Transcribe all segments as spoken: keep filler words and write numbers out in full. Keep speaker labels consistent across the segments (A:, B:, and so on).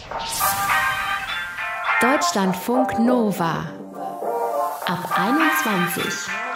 A: Deutschlandfunk Nova ab einundzwanzig.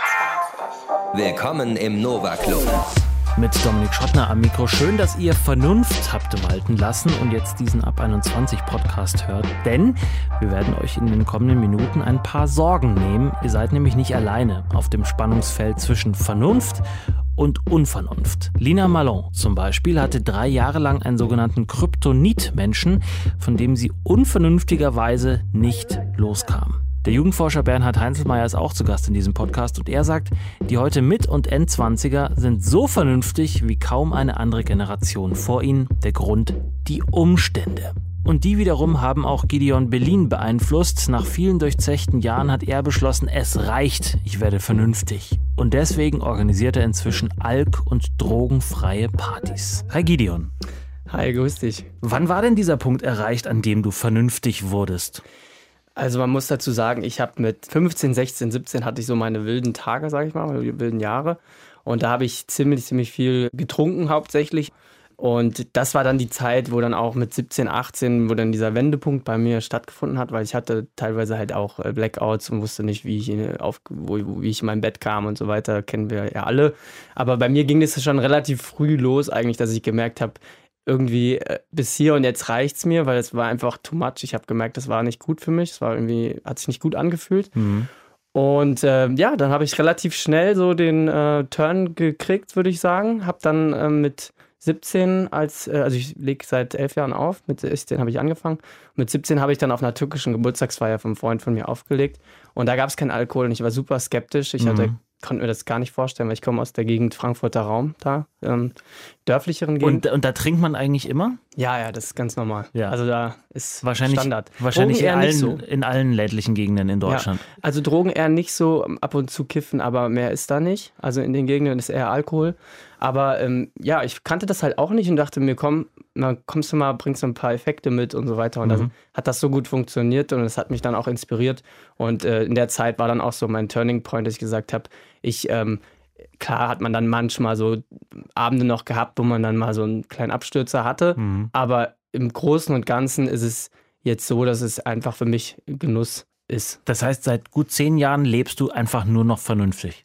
B: Willkommen im Nova Club.
C: Mit Dominik Schottner am Mikro. Schön, dass ihr Vernunft habt walten lassen und jetzt diesen Ab einundzwanzig Podcast hört. Denn wir werden euch in den kommenden Minuten ein paar Sorgen nehmen. Ihr seid nämlich nicht alleine auf dem Spannungsfeld zwischen Vernunft und Unvernunft. Lina Malon zum Beispiel hatte drei Jahre lang einen sogenannten Kryptonit-Menschen, von dem sie unvernünftigerweise nicht loskam. Der Jugendforscher Bernhard Heinzelmeier ist auch zu Gast in diesem Podcast und er sagt, die heute Mit- und Endzwanziger sind so vernünftig wie kaum eine andere Generation vor ihnen. Der Grund, die Umstände. Und die wiederum haben auch Gideon Bellin beeinflusst. Nach vielen durchzechten Jahren hat er beschlossen, es reicht, ich werde vernünftig. Und deswegen organisiert er inzwischen alk- und drogenfreie Partys. Hi Gideon.
D: Hi, grüß dich.
C: Wann war denn dieser Punkt erreicht, an dem du vernünftig wurdest?
D: Also man muss dazu sagen, ich habe mit fünfzehn, sechzehn, siebzehn hatte ich so meine wilden Tage, sage ich mal, meine wilden Jahre. Und da habe ich ziemlich, ziemlich viel getrunken hauptsächlich. Und das war dann die Zeit, wo dann auch mit siebzehn, achtzehn, wo dann dieser Wendepunkt bei mir stattgefunden hat, weil ich hatte teilweise halt auch Blackouts und wusste nicht, wie ich, auf, wo, wie ich in mein Bett kam und so weiter, kennen wir ja alle. Aber bei mir ging das schon relativ früh los eigentlich, dass ich gemerkt habe, irgendwie äh, bis hier und jetzt reicht's mir, weil es war einfach too much. Ich habe gemerkt, das war nicht gut für mich. Es war irgendwie, hat sich nicht gut angefühlt. Mhm. Und äh, ja, dann habe ich relativ schnell so den äh, Turn gekriegt, würde ich sagen. Habe dann äh, mit siebzehn, als, äh, also ich lege seit elf Jahren auf, mit sechzehn habe ich angefangen. Mit siebzehn habe ich dann auf einer türkischen Geburtstagsfeier vom Freund von mir aufgelegt. Und da gab es keinen Alkohol und ich war super skeptisch. Ich mhm. hatte konnte mir das gar nicht vorstellen, weil ich komme aus der Gegend Frankfurter Raum, da, ähm, dörflicheren Gegend.
C: Und, und da trinkt man eigentlich immer?
D: Ja, ja, das ist ganz normal.
C: Ja.
D: Also da ist
C: wahrscheinlich,
D: Standard.
C: Wahrscheinlich in allen,
D: so.
C: in allen ländlichen Gegenden in Deutschland.
D: Ja. Also Drogen eher nicht so, ab und zu kiffen, aber mehr ist da nicht. Also in den Gegenden ist eher Alkohol. Aber ähm, ja, ich kannte das halt auch nicht und dachte mir, komm, na, kommst du mal, bringst du ein paar Effekte mit und so weiter. Und mhm. dann hat das so gut funktioniert und es hat mich dann auch inspiriert. Und äh, in der Zeit war dann auch so mein Turning Point, dass ich gesagt habe, ich, ähm, klar hat man dann manchmal so Abende noch gehabt, wo man dann mal so einen kleinen Abstürzer hatte. Mhm. Aber im Großen und Ganzen ist es jetzt so, dass es einfach für mich Genuss ist.
C: Das heißt, seit gut zehn Jahren lebst du einfach nur noch vernünftig?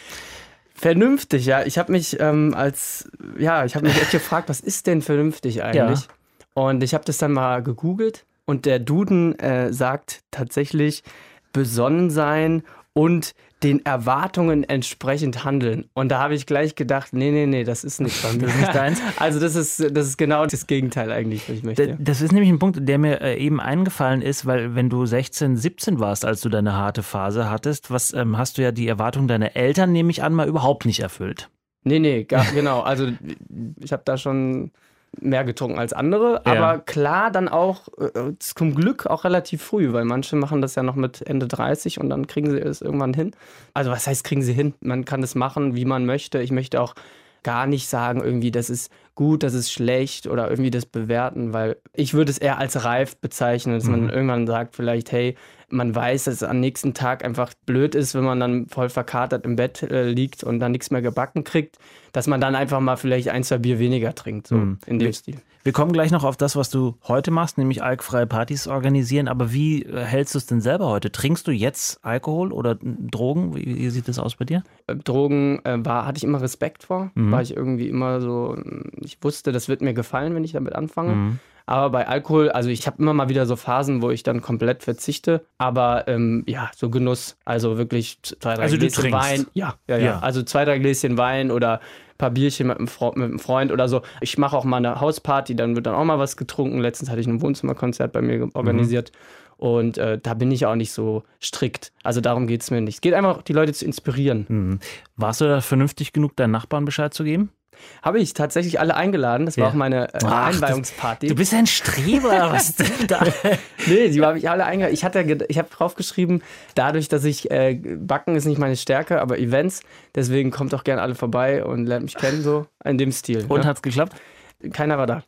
D: Vernünftig, ja. Ich habe mich ähm, als, ja, ich habe mich echt gefragt, was ist denn vernünftig eigentlich? Ja. Und ich habe das dann mal gegoogelt und der Duden äh, sagt tatsächlich besonnen sein und den Erwartungen entsprechend handeln. Und da habe ich gleich gedacht, nee, nee, nee, das ist nicht von mir. Also das ist, das ist genau das Gegenteil eigentlich, was ich möchte.
C: Das ist nämlich ein Punkt, der mir eben eingefallen ist, weil wenn du sechzehn, siebzehn warst, als du deine harte Phase hattest, was ähm, hast du ja die Erwartungen deiner Eltern, nehme ich an, mal überhaupt nicht erfüllt.
D: Nee, nee, gar, genau. Also ich habe da schon mehr getrunken als andere, ja. Aber klar dann auch äh, zum Glück auch relativ früh, weil manche machen das ja noch mit Ende dreißig und dann kriegen sie es irgendwann hin. Also was heißt kriegen sie hin? Man kann das machen, wie man möchte. Ich möchte auch gar nicht sagen, irgendwie, das ist gut, das ist schlecht oder irgendwie das bewerten, weil ich würde es eher als reif bezeichnen, dass mhm. man irgendwann sagt vielleicht, hey, man weiß, dass es am nächsten Tag einfach blöd ist, wenn man dann voll verkatert im Bett äh, liegt und dann nichts mehr gebacken kriegt, dass man dann einfach mal vielleicht ein, zwei Bier weniger trinkt, so mhm. in dem
C: wir,
D: Stil.
C: Wir kommen gleich noch auf das, was du heute machst, nämlich alkfreie Partys organisieren, aber wie äh, hältst du es denn selber heute? Trinkst du jetzt Alkohol oder Drogen? Wie, wie sieht das aus bei dir?
D: Äh, Drogen äh, war, hatte ich immer Respekt vor, mhm. war ich irgendwie immer so, ich wusste, das wird mir gefallen, wenn ich damit anfange. Mhm. Aber bei Alkohol, also ich habe immer mal wieder so Phasen, wo ich dann komplett verzichte. Aber ähm, ja, so Genuss, also wirklich zwei, drei
C: also
D: Gläschen Wein. Ja, ja, ja,
C: ja.
D: Also zwei, drei Gläschen Wein oder ein paar Bierchen mit einem, Freund, mit einem Freund oder so. Ich mache auch mal eine Hausparty, dann wird dann auch mal was getrunken. Letztens hatte ich ein Wohnzimmerkonzert bei mir organisiert. Mhm. Und äh, da bin ich auch nicht so strikt. Also darum geht es mir nicht. Es geht einfach, die Leute zu inspirieren.
C: Mhm. Warst du da vernünftig genug, deinen Nachbarn Bescheid zu geben?
D: Habe ich tatsächlich alle eingeladen. Das war
C: ja.
D: auch meine äh,
C: Ach,
D: Einweihungsparty.
C: Das, du bist ja ein Streber, was denn da?
D: Nee, die habe ich alle eingeladen. Ich, hatte, ich habe draufgeschrieben, dadurch, dass ich, äh, Backen ist nicht meine Stärke, aber Events, deswegen kommt auch gerne alle vorbei und lernt mich kennen, so in dem Stil.
C: Und
D: ja.
C: Hat's geklappt?
D: Keiner war da.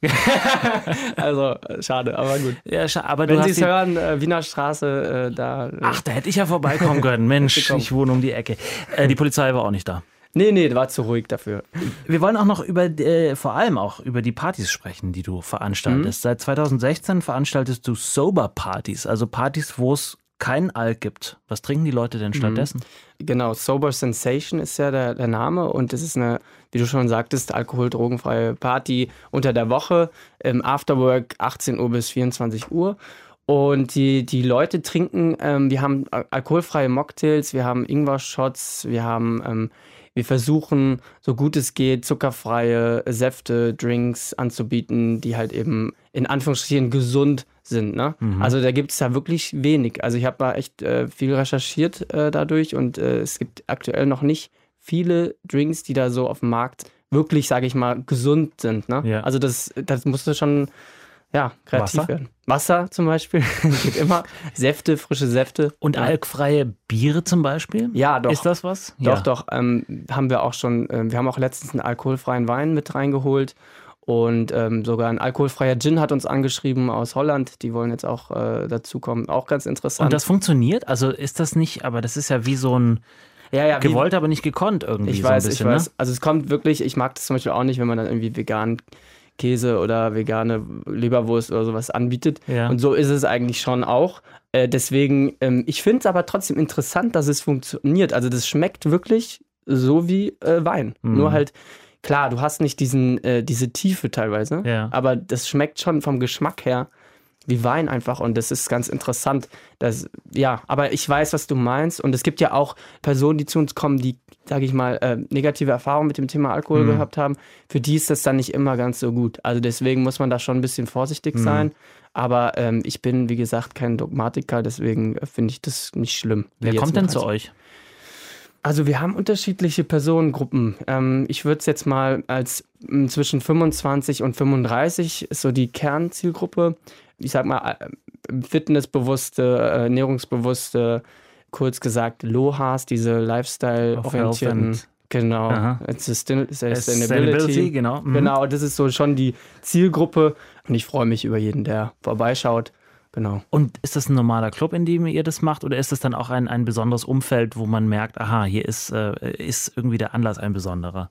D: Also, schade, aber gut.
C: Ja, scha- aber
D: Wenn
C: du
D: Sie
C: hast
D: es hören, äh, Wiener Straße, äh, da... Äh,
C: Ach, da hätte ich ja vorbeikommen können. Mensch, ich wohne um die Ecke. Äh, die Polizei war auch nicht da.
D: Nee, nee, war zu ruhig dafür.
C: Wir wollen auch noch über, äh, vor allem auch über die Partys sprechen, die du veranstaltest. Mhm. Seit zwanzig sechzehn veranstaltest du Sober-Partys, also Partys, wo es kein Alk gibt. Was trinken die Leute denn stattdessen?
D: Genau, Sober Sensation ist ja der, der Name und es ist eine, wie du schon sagtest, alkohol-drogenfreie Party unter der Woche, im Afterwork achtzehn Uhr bis vierundzwanzig Uhr. Und die, die Leute trinken, ähm, wir haben alkoholfreie Mocktails, wir haben Ingwer-Shots, wir haben, ähm, wir versuchen, so gut es geht, zuckerfreie Säfte, Drinks anzubieten, die halt eben in Anführungsstrichen gesund sind. Ne? Mhm. Also da gibt es da wirklich wenig. Also ich habe da echt äh, viel recherchiert äh, dadurch und äh, es gibt aktuell noch nicht viele Drinks, die da so auf dem Markt wirklich, sage ich mal, gesund sind. Ne? Ja. Also das, das musste schon... Ja, kreativ
C: Wasser?
D: werden. Wasser zum Beispiel, geht immer. Säfte, frische Säfte.
C: Und ja. alkfreie Biere zum Beispiel?
D: Ja, doch.
C: Ist das was?
D: Doch,
C: ja.
D: doch. Ähm, haben wir auch schon, äh, wir haben auch letztens einen alkoholfreien Wein mit reingeholt. Und ähm, sogar ein alkoholfreier Gin hat uns angeschrieben aus Holland. Die wollen jetzt auch äh, dazukommen. Auch ganz interessant.
C: Und das funktioniert? Also ist das nicht, aber das ist ja wie so ein... Ja, ja, gewollt, wie, aber nicht gekonnt irgendwie.
D: Ich
C: so
D: weiß,
C: ein bisschen,
D: ich weiß.
C: Ne?
D: Also es kommt wirklich, ich mag das zum Beispiel auch nicht, wenn man dann irgendwie vegan Käse oder vegane Leberwurst oder sowas anbietet. Ja. Und so ist es eigentlich schon auch. Äh, deswegen, ähm, ich finde es aber trotzdem interessant, dass es funktioniert. Also das schmeckt wirklich so wie äh, Wein. Mhm. Nur halt, klar, du hast nicht diesen, äh, diese Tiefe teilweise, ja. aber das schmeckt schon vom Geschmack her wie Wein einfach und das ist ganz interessant. Das, ja, aber ich weiß, was du meinst und es gibt ja auch Personen, die zu uns kommen, die, sage ich mal, äh, negative Erfahrungen mit dem Thema Alkohol mhm. gehabt haben. Für die ist das dann nicht immer ganz so gut. Also deswegen muss man da schon ein bisschen vorsichtig mhm. sein. Aber ähm, ich bin, wie gesagt, kein Dogmatiker, deswegen finde ich das nicht schlimm.
C: Wer kommt denn zu euch?
D: Also wir haben unterschiedliche Personengruppen. Ähm, ich würde es jetzt mal als m, zwischen fünfundzwanzig und fünfunddreißig ist so die Kernzielgruppe. Ich sag mal, fitnessbewusste, ernährungsbewusste, kurz gesagt Lohas, diese Lifestyle-orientierten. Genau, Sustainability.
C: Sustainability, genau. Mhm.
D: Genau, das ist so schon die Zielgruppe und ich freue mich über jeden, der vorbeischaut. Genau.
C: Und ist das ein normaler Club, in dem ihr das macht oder ist das dann auch ein, ein besonderes Umfeld, wo man merkt, aha, hier ist, äh, ist irgendwie der Anlass ein besonderer?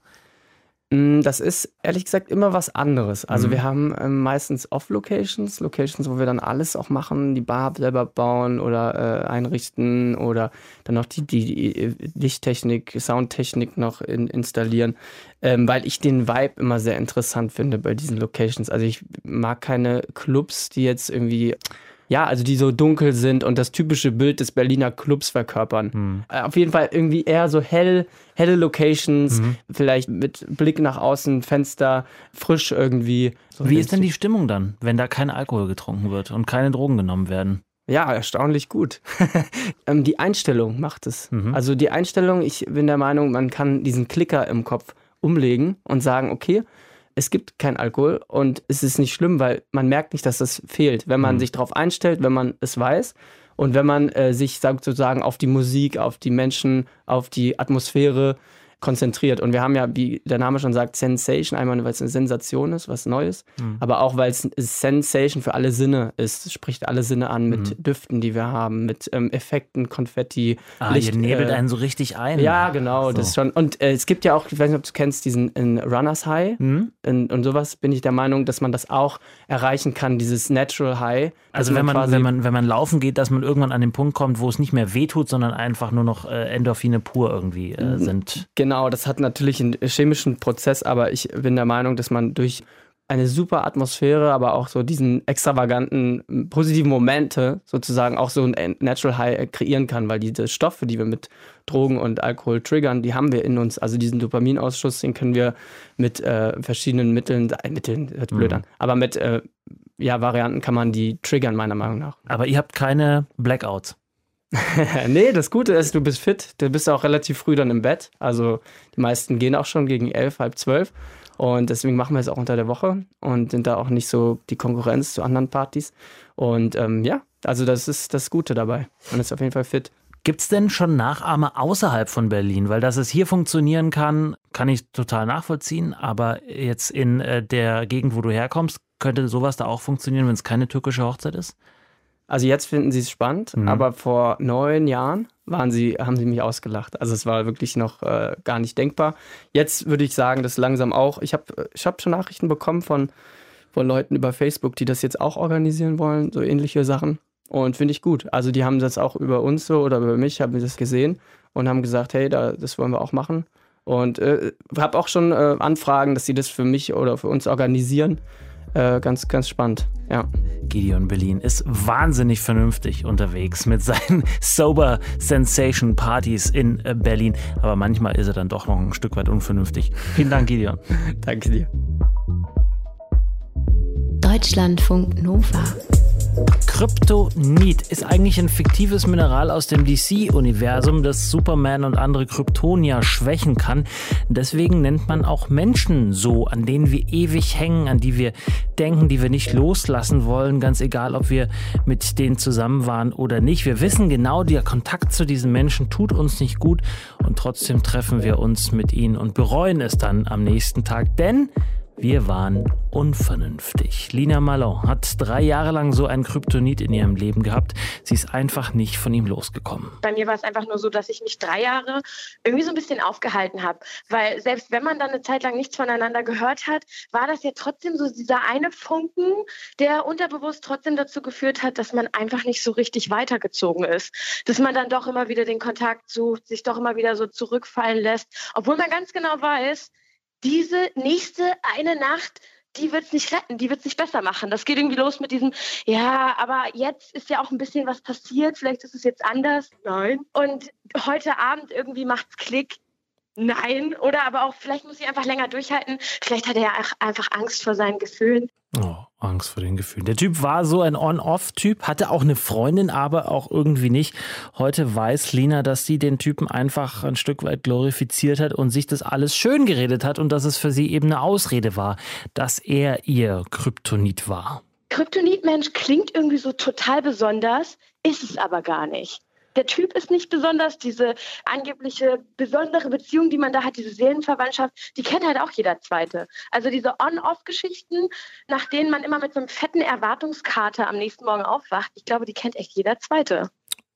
D: Das ist ehrlich gesagt immer was anderes. Also mhm. wir haben ähm, meistens Off-Locations, Locations, wo wir dann alles auch machen, die Bar selber bauen oder äh, einrichten oder dann noch die, die, die Lichttechnik, Soundtechnik noch in, installieren, ähm, weil ich den Vibe immer sehr interessant finde bei diesen Locations. Also ich mag keine Clubs, die jetzt irgendwie... Ja, also die so dunkel sind und das typische Bild des Berliner Clubs verkörpern. Mhm. Äh, auf jeden Fall irgendwie eher so hell, helle Locations, mhm. vielleicht mit Blick nach außen, Fenster, frisch irgendwie.
C: So Wie ist denn die Stimmung dann, wenn da kein Alkohol getrunken wird und keine Drogen genommen werden?
D: Ja, erstaunlich gut. ähm, die Einstellung macht es. Mhm. Also die Einstellung, ich bin der Meinung, man kann diesen Klicker im Kopf umlegen und sagen, okay, es gibt kein Alkohol und es ist nicht schlimm, weil man merkt nicht, dass das fehlt, wenn man mhm. sich darauf einstellt, wenn man es weiß und wenn man äh, sich sozusagen auf die Musik, auf die Menschen, auf die Atmosphäre konzentriert. Und wir haben ja, wie der Name schon sagt, Sensation, einmal weil es eine Sensation ist, was Neues, mhm. aber auch weil es Sensation für alle Sinne ist. Es spricht alle Sinne an mit mhm. Düften, die wir haben, mit ähm, Effekten, Konfetti,
C: ah, Licht. Ihr nebelt äh, einen so richtig ein.
D: Ja, genau, so. Das schon. Und äh, es gibt ja auch, ich weiß nicht, ob du kennst, diesen in Runners High mhm. in, und sowas bin ich der Meinung, dass man das auch erreichen kann, dieses Natural High.
C: Also wenn man, man wenn man wenn man laufen geht, dass man irgendwann an den Punkt kommt, wo es nicht mehr wehtut, sondern einfach nur noch äh, Endorphine pur irgendwie äh, sind.
D: Genau, das hat natürlich einen chemischen Prozess, aber ich bin der Meinung, dass man durch eine super Atmosphäre, aber auch so diesen extravaganten, positiven Momente sozusagen auch so ein Natural High kreieren kann, weil diese Stoffe, die wir mit Drogen und Alkohol triggern, die haben wir in uns. Also diesen Dopaminausschuss, den können wir mit äh, verschiedenen Mitteln, äh, Mitteln, hört blöd an, aber mit äh, ja, Varianten kann man die triggern, meiner Meinung nach.
C: Aber ihr habt keine Blackouts?
D: Nee, das Gute ist, du bist fit, du bist auch relativ früh dann im Bett. Also die meisten gehen auch schon gegen elf, halb zwölf. Und deswegen machen wir es auch unter der Woche und sind da auch nicht so die Konkurrenz zu anderen Partys. Und ähm, ja, also das ist das Gute dabei. Man ist auf jeden Fall fit.
C: Gibt es denn schon Nachahmer außerhalb von Berlin? Weil dass es hier funktionieren kann, kann ich total nachvollziehen. Aber jetzt in äh, der Gegend, wo du herkommst, könnte sowas da auch funktionieren, wenn es keine türkische Hochzeit ist?
D: Also jetzt finden sie es spannend,
C: Mhm.
D: aber vor neun Jahren waren sie, haben sie mich ausgelacht. Also es war wirklich noch äh, gar nicht denkbar. Jetzt würde ich sagen, dass langsam auch, ich habe ich hab schon Nachrichten bekommen von, von Leuten über Facebook, die das jetzt auch organisieren wollen, so ähnliche Sachen. Und finde ich gut. Also die haben das auch über uns so oder über mich, haben das gesehen und haben gesagt, hey, da, das wollen wir auch machen. Und äh, habe auch schon äh, Anfragen, dass sie das für mich oder für uns organisieren. Äh, ganz, ganz spannend, ja.
C: Gideon Bellin ist wahnsinnig vernünftig unterwegs mit seinen Sober Sensation Partys in äh, Berlin. Aber manchmal ist er dann doch noch ein Stück weit unvernünftig. Vielen Dank, Gideon.
D: Danke dir.
A: Deutschlandfunk Nova.
C: Kryptonit ist eigentlich ein fiktives Mineral aus dem D C-Universum, das Superman und andere Kryptonier schwächen kann. Deswegen nennt man auch Menschen so, an denen wir ewig hängen, an die wir denken, die wir nicht loslassen wollen, ganz egal, ob wir mit denen zusammen waren oder nicht. Wir wissen genau, der Kontakt zu diesen Menschen tut uns nicht gut und trotzdem treffen wir uns mit ihnen und bereuen es dann am nächsten Tag, denn wir waren unvernünftig. Lina Malon hat drei Jahre lang so ein Kryptonit in ihrem Leben gehabt. Sie ist einfach nicht von ihm losgekommen.
B: Bei mir war es einfach nur so, dass ich mich drei Jahre irgendwie so ein bisschen aufgehalten habe. Weil selbst wenn man dann eine Zeit lang nichts voneinander gehört hat, war das ja trotzdem so dieser eine Funken, der unterbewusst trotzdem dazu geführt hat, dass man einfach nicht so richtig weitergezogen ist. Dass man dann doch immer wieder den Kontakt sucht, sich doch immer wieder so zurückfallen lässt. Obwohl man ganz genau weiß, diese nächste eine Nacht, die wird es nicht retten, die wird es nicht besser machen. Das geht irgendwie los mit diesem, ja, aber jetzt ist ja auch ein bisschen was passiert, vielleicht ist es jetzt anders. Nein. Und heute Abend irgendwie macht's Klick. Nein. Oder aber auch, vielleicht muss ich einfach länger durchhalten. Vielleicht hat er ja einfach Angst vor seinen Gefühlen.
C: Oh, Angst vor den Gefühlen. Der Typ war so ein On-Off-Typ, hatte auch eine Freundin, aber auch irgendwie nicht. Heute weiß Lina, dass sie den Typen einfach ein Stück weit glorifiziert hat und sich das alles schön geredet hat und dass es für sie eben eine Ausrede war, dass er ihr Kryptonit war.
B: Kryptonit-Mensch klingt irgendwie so total besonders, ist es aber gar nicht. Der Typ ist nicht besonders, diese angebliche besondere Beziehung, die man da hat, diese Seelenverwandtschaft, die kennt halt auch jeder Zweite. Also diese On-Off-Geschichten, nach denen man immer mit so einem fetten Erwartungskater am nächsten Morgen aufwacht, ich glaube, die kennt echt jeder Zweite.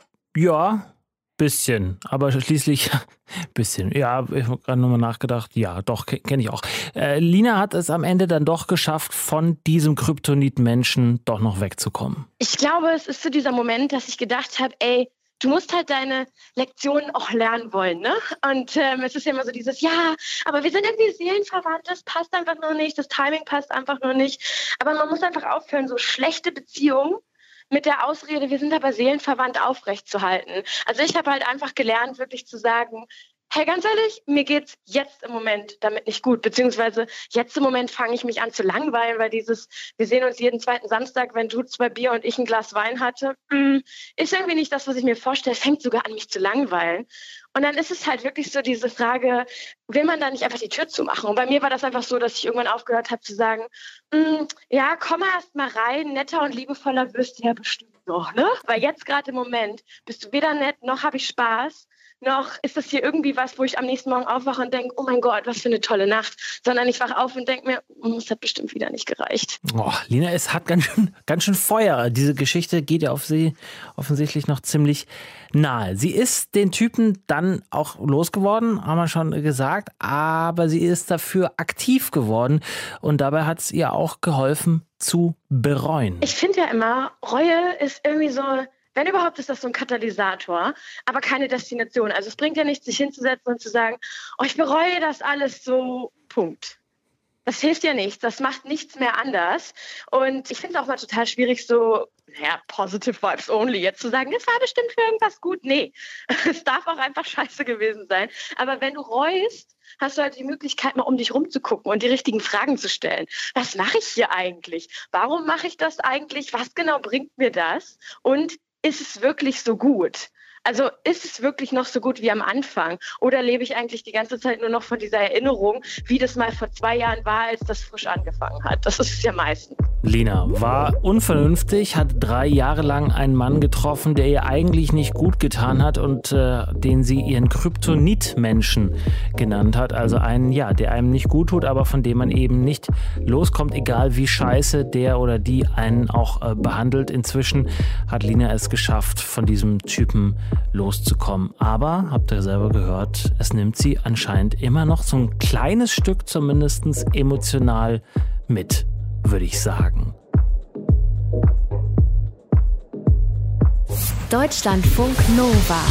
C: Ja, bisschen, aber schließlich bisschen. Ja, ich habe gerade nochmal nachgedacht. Ja, doch, kenne ich auch. Äh, Lina hat es am Ende dann doch geschafft, von diesem Kryptonit-Menschen doch noch wegzukommen.
B: Ich glaube, es ist so dieser Moment, dass ich gedacht habe, ey, du musst halt deine Lektionen auch lernen wollen, ne? Und ähm, es ist ja immer so dieses, ja, aber wir sind irgendwie seelenverwandt, das passt einfach noch nicht, das Timing passt einfach noch nicht. Aber man muss einfach aufhören, so schlechte Beziehungen mit der Ausrede, wir sind aber seelenverwandt, aufrechtzuhalten. Also ich habe halt einfach gelernt, wirklich zu sagen, hey, ganz ehrlich, mir geht's jetzt im Moment damit nicht gut, beziehungsweise jetzt im Moment fange ich mich an zu langweilen, weil dieses, wir sehen uns jeden zweiten Samstag, wenn du zwei Bier und ich ein Glas Wein hatte, ist irgendwie nicht das, was ich mir vorstelle, fängt sogar an, mich zu langweilen. Und dann ist es halt wirklich so diese Frage, will man da nicht einfach die Tür zumachen? Und bei mir war das einfach so, dass ich irgendwann aufgehört habe zu sagen, ja, komm erst mal rein, netter und liebevoller wirst du ja bestimmt noch, ne? Weil jetzt gerade im Moment bist du weder nett, noch habe ich Spaß, noch ist das hier irgendwie was, wo ich am nächsten Morgen aufwache und denke, oh mein Gott, was für eine tolle Nacht. Sondern ich wache auf und denke mir, oh, es hat bestimmt wieder nicht gereicht.
C: Oh, Lina, es hat ganz schön, ganz schön Feuer. Diese Geschichte geht ja auf sie offensichtlich noch ziemlich nahe. Sie ist den Typen dann auch losgeworden, haben wir schon gesagt, aber sie ist dafür aktiv geworden und dabei hat es ihr auch geholfen zu bereuen.
B: Ich finde ja immer, Reue ist irgendwie so... Wenn überhaupt, ist das so ein Katalysator, aber keine Destination. Also es bringt ja nichts, sich hinzusetzen und zu sagen, oh, ich bereue das alles so, Punkt. Das hilft ja nichts, das macht nichts mehr anders. Und ich finde es auch mal total schwierig, so, naja, positive vibes only, jetzt zu sagen, das war bestimmt für irgendwas gut. Nee, es darf auch einfach scheiße gewesen sein. Aber wenn du reust, hast du halt die Möglichkeit, mal um dich rumzugucken und die richtigen Fragen zu stellen. Was mache ich hier eigentlich? Warum mache ich das eigentlich? Was genau bringt mir das? Und ist es wirklich so gut? Also ist es wirklich noch so gut wie am Anfang? Oder lebe ich eigentlich die ganze Zeit nur noch von dieser Erinnerung, wie das mal vor zwei Jahren war, als das frisch angefangen hat? Das ist es ja meistens.
C: Lina war unvernünftig, hat drei Jahre lang einen Mann getroffen, der ihr eigentlich nicht gut getan hat und äh, den sie ihren Kryptonit-Menschen genannt hat. Also einen, ja, der einem nicht gut tut, aber von dem man eben nicht loskommt, egal wie scheiße der oder die einen auch äh, behandelt. Inzwischen hat Lina es geschafft, von diesem Typen loszukommen. Aber, habt ihr selber gehört, es nimmt sie anscheinend immer noch so ein kleines Stück zumindest emotional mit, würde ich sagen.
A: Deutschlandfunk Nova.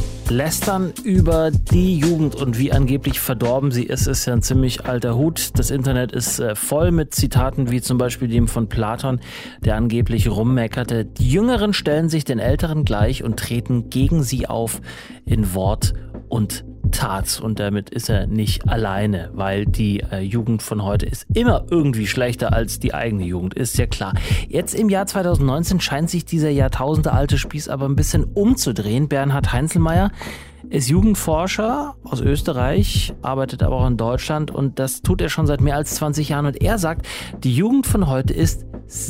C: Lästern über die Jugend und wie angeblich verdorben sie ist, ist ja ein ziemlich alter Hut. Das Internet ist äh, voll mit Zitaten wie zum Beispiel dem von Platon, der angeblich rummeckerte. Die Jüngeren stellen sich den Älteren gleich und treten gegen sie auf in Wort und Tat. Und damit ist er nicht alleine, weil die äh, Jugend von heute ist immer irgendwie schlechter als die eigene Jugend, ist ja klar. Jetzt im Jahr zwanzig neunzehn scheint sich dieser jahrtausendealte Spieß aber ein bisschen umzudrehen. Bernhard Heinzelmeier ist Jugendforscher aus Österreich, arbeitet aber auch in Deutschland und das tut er schon seit mehr als zwanzig Jahren. Und er sagt, die Jugend von heute ist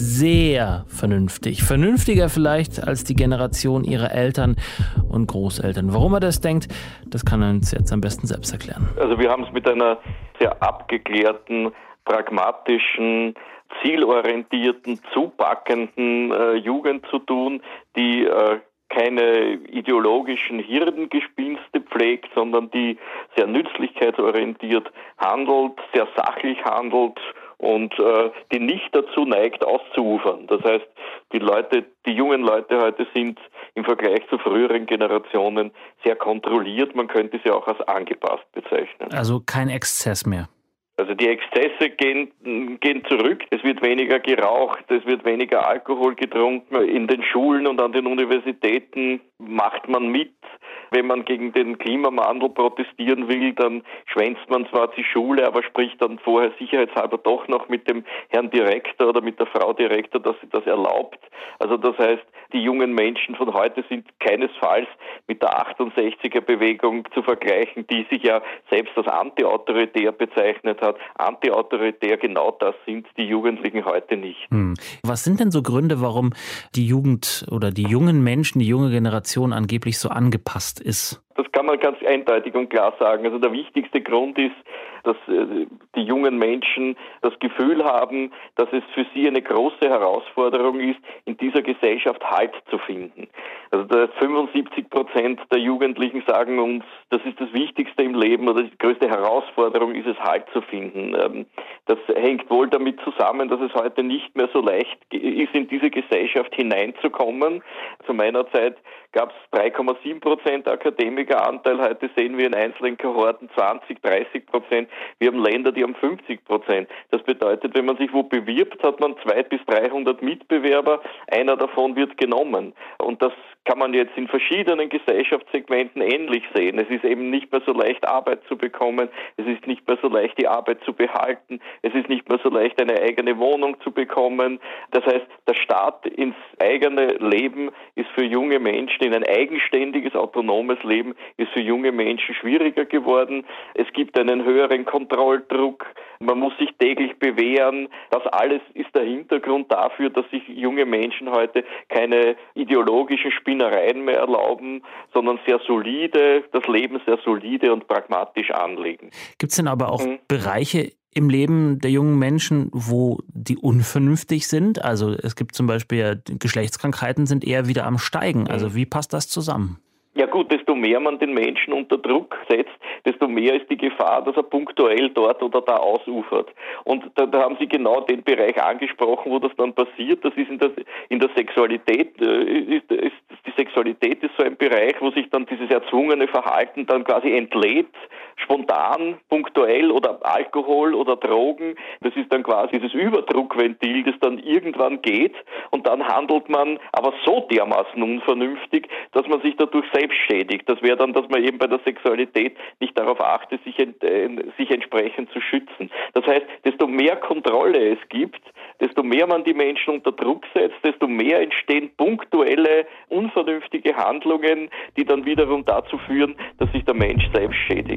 C: sehr vernünftig. Vernünftiger vielleicht als die Generation ihrer Eltern und Großeltern. Warum er das denkt, das kann er uns jetzt am besten selbst erklären.
E: Also wir haben es mit einer sehr abgeklärten, pragmatischen, zielorientierten, zupackenden äh, Jugend zu tun, die äh, keine ideologischen Hirngespinste pflegt, sondern die sehr nützlichkeitsorientiert handelt, sehr sachlich handelt und äh, die nicht dazu neigt, auszuufern. Das heißt, die Leute, die jungen Leute heute sind im Vergleich zu früheren Generationen sehr kontrolliert. Man könnte sie auch als angepasst bezeichnen.
C: Also kein Exzess mehr.
E: Also die Exzesse gehen, gehen zurück. Es wird weniger geraucht, es wird weniger Alkohol getrunken. In den Schulen und an den Universitäten macht man mit. Wenn man gegen den Klimawandel protestieren will, dann schwänzt man zwar die Schule, aber spricht dann vorher sicherheitshalber doch noch mit dem Herrn Direktor oder mit der Frau Direktor, dass sie das erlaubt. Also das heißt, die jungen Menschen von heute sind keinesfalls mit der achtundsechziger-Bewegung zu vergleichen, die sich ja selbst als antiautoritär bezeichnet hat. Antiautoritär, genau das sind die Jugendlichen heute nicht.
C: Hm. Was sind denn so Gründe, warum die Jugend oder die jungen Menschen, die junge Generation angeblich so angepasst ist?
E: Das kann man ganz eindeutig und klar sagen. Also der wichtigste Grund ist, dass die jungen Menschen das Gefühl haben, dass es für sie eine große Herausforderung ist, in dieser Gesellschaft Halt zu finden. Also fünfundsiebzig Prozent der Jugendlichen sagen uns, das ist das Wichtigste im Leben oder die größte Herausforderung ist es, Halt zu finden. Das hängt wohl damit zusammen, dass es heute nicht mehr so leicht ist, in diese Gesellschaft hineinzukommen. Zu meiner Zeit gab es drei Komma sieben Prozent Akademikeranteil. Heute sehen wir in einzelnen Kohorten zwanzig, dreißig Prozent. Wir haben Länder, die haben fünfzig Prozent. Das bedeutet, wenn man sich wo bewirbt, hat man zweihundert bis dreihundert Mitbewerber. Einer davon wird genommen. Und das kann man jetzt in verschiedenen Gesellschaftssegmenten ähnlich sehen. Es ist eben nicht mehr so leicht, Arbeit zu bekommen. Es ist nicht mehr so leicht, die Arbeit zu behalten. Es ist nicht mehr so leicht, eine eigene Wohnung zu bekommen. Das heißt, der Start ins eigene Leben ist für junge Menschen, in ein eigenständiges, autonomes Leben, ist für junge Menschen schwieriger geworden. Es gibt einen höheren Kontrolldruck. Man muss sich täglich bewähren. Das alles ist der Hintergrund dafür, dass sich junge Menschen heute keine ideologischen Spinnereien mehr erlauben, sondern sehr solide, das Leben sehr solide und pragmatisch anlegen.
C: Gibt es denn aber auch mhm. Bereiche im Leben der jungen Menschen, wo die unvernünftig sind? Also es gibt zum Beispiel ja, Geschlechtskrankheiten sind eher wieder am Steigen. Also wie passt das zusammen?
E: Ja gut, desto mehr man den Menschen unter Druck setzt, desto mehr ist die Gefahr, dass er punktuell dort oder da ausufert. Und da, da haben Sie genau den Bereich angesprochen, wo das dann passiert. Das ist in der, in der Sexualität, äh, ist, ist, die Sexualität ist so ein Bereich, wo sich dann dieses erzwungene Verhalten dann quasi entlädt, spontan, punktuell oder Alkohol oder Drogen. Das ist dann quasi dieses Überdruckventil, das dann irgendwann geht und dann handelt man aber so dermaßen unvernünftig, dass man sich dadurch selbst schädigt. Das wäre dann, dass man eben bei der Sexualität nicht darauf achtet, sich, ent, äh, sich entsprechend zu schützen. Das heißt, desto mehr Kontrolle es gibt, desto mehr man die Menschen unter Druck setzt, desto mehr entstehen punktuelle, unvernünftige Handlungen, die dann wiederum dazu führen, dass sich der Mensch selbst schädigt.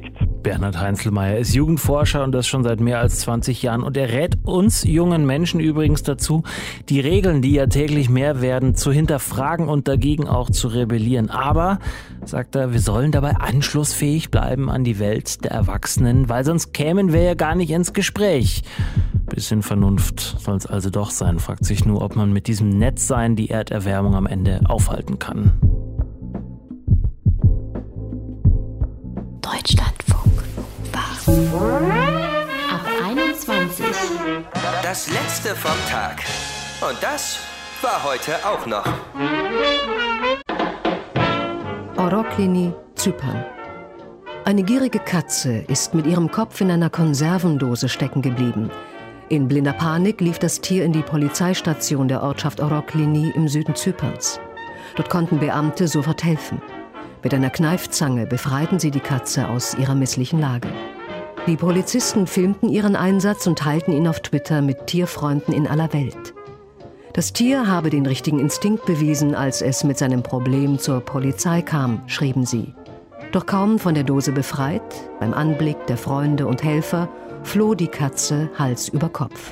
C: Bernhard Heinzelmeier ist Jugendforscher und das schon seit mehr als zwanzig Jahren. Und er rät uns jungen Menschen übrigens dazu, die Regeln, die ja täglich mehr werden, zu hinterfragen und dagegen auch zu rebellieren. Aber, sagt er, wir sollen dabei anschlussfähig bleiben an die Welt der Erwachsenen, weil sonst kämen wir ja gar nicht ins Gespräch. Bisschen Vernunft soll es also doch sein, fragt sich nur, ob man mit diesem Nettsein die Erderwärmung am Ende aufhalten kann.
A: Deutschlandfunk ab einundzwanzig.
F: Das letzte vom Tag. Und das war heute auch noch.
G: Oroklini, Zypern. Eine gierige Katze ist mit ihrem Kopf in einer Konservendose stecken geblieben. In blinder Panik lief das Tier in die Polizeistation der Ortschaft Oroklini im Süden Zyperns. Dort konnten Beamte sofort helfen. Mit einer Kneifzange befreiten sie die Katze aus ihrer misslichen Lage. Die Polizisten filmten ihren Einsatz und teilten ihn auf Twitter mit Tierfreunden in aller Welt. Das Tier habe den richtigen Instinkt bewiesen, als es mit seinem Problem zur Polizei kam, schrieben sie. Doch kaum von der Dose befreit, beim Anblick der Freunde und Helfer, floh die Katze Hals über Kopf.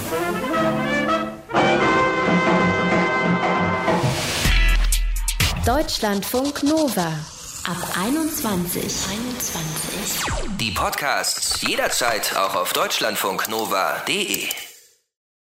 A: Deutschlandfunk Nova ab einundzwanzig. einundzwanzig.
F: Die Podcasts jederzeit auch auf deutschlandfunknova punkt de.